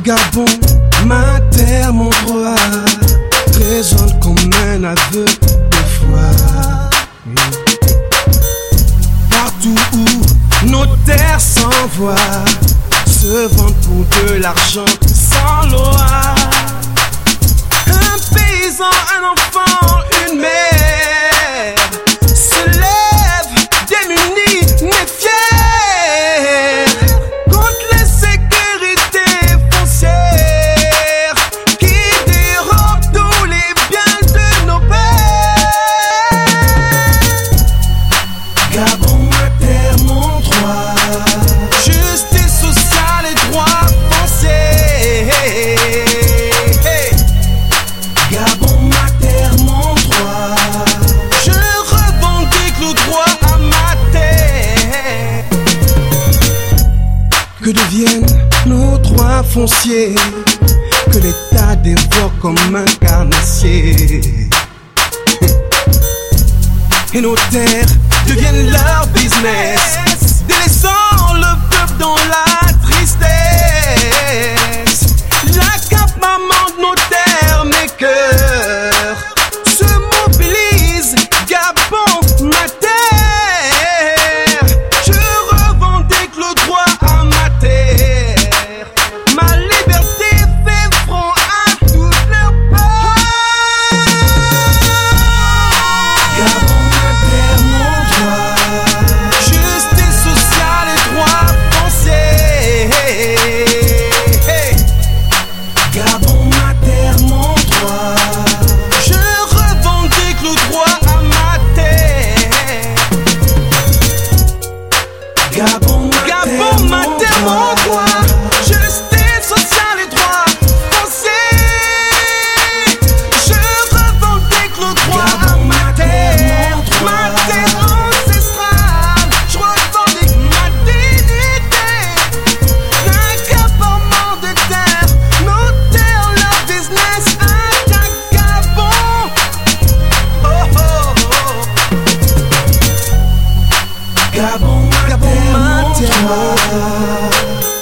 Gabon, ma terre, mon droit, résonne comme un aveu de foi. Partout où nos terres s'envoient, se vendent pour de l'argent sans loi. Un paysan, un enfant, une mère se lève démunis mais fiers contre l'insécurité foncière qui dérobe tous les biens de nos pères. Gabon, ma terre, mon droit, justice sociale et droit foncier. Gabon, ma terre, mon droit, je revendique le droit à ma terre. Que deviennent nos droits fonciers que l'État dévore comme un carnassier? Et nos terres deviennent leur business, délaissant le peuple dans la tristesse. L'accaparement de nos terres, mes cœurs se mobilisent. Gabon, ma terre, je revendique le droit à ma terre. Ma liberté fait front à toutes leurs peurs. Gabon, ma terre, mon droit, justice sociale et droit foncier. Gabon, ma terre, mon droit, je revendique le droit à ma terre. Gabon, ma terre, mon droit, justice sociale et droit foncier. Je revendique le droit à ma terre ancestrale. Je revendique ma dignité. L'accaparement de terre, nos terres, leur business à Gabon. Oh, oh, oh. Gabon, ma terre, mon droit.